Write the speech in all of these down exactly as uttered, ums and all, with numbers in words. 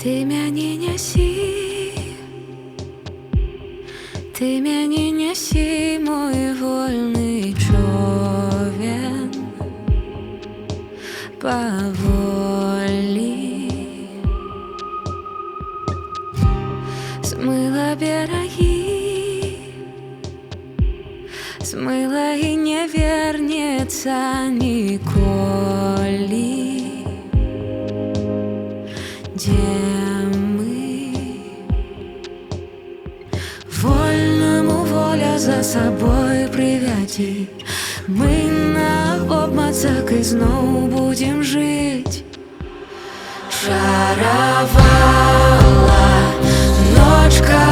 Ты мяне нясі, ты мяне нясі, мой вольны човен, паволі. Смыла берагі, смыла і не вернецца ніколі. Дзе мы? Вольнаму воля за сабой прывядзі. Мы на обмацак ізноў будзем жыць. Чаравала, ночка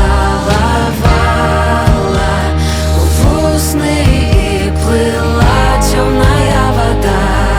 цалавала у вусны і плыла цёмная вода.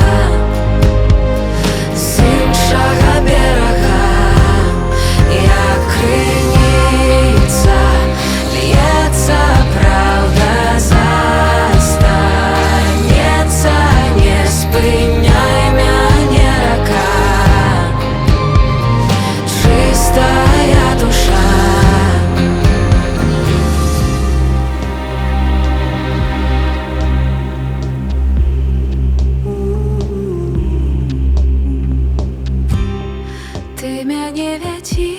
Ты мяне вядзі,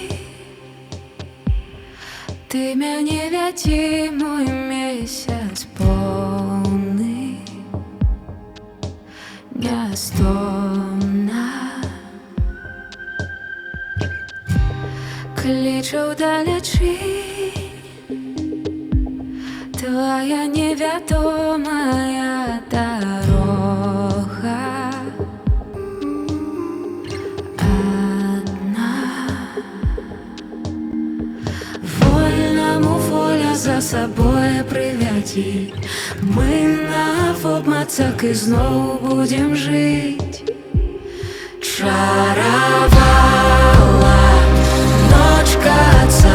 ты мяне вядзі, мой месяц поўны, нястомна. Клічу далечы, твоя невядомая дарога. За сабой прывядзі. Мы на обмацак ізноў будзем жыць. Чаравала, ночка цалавала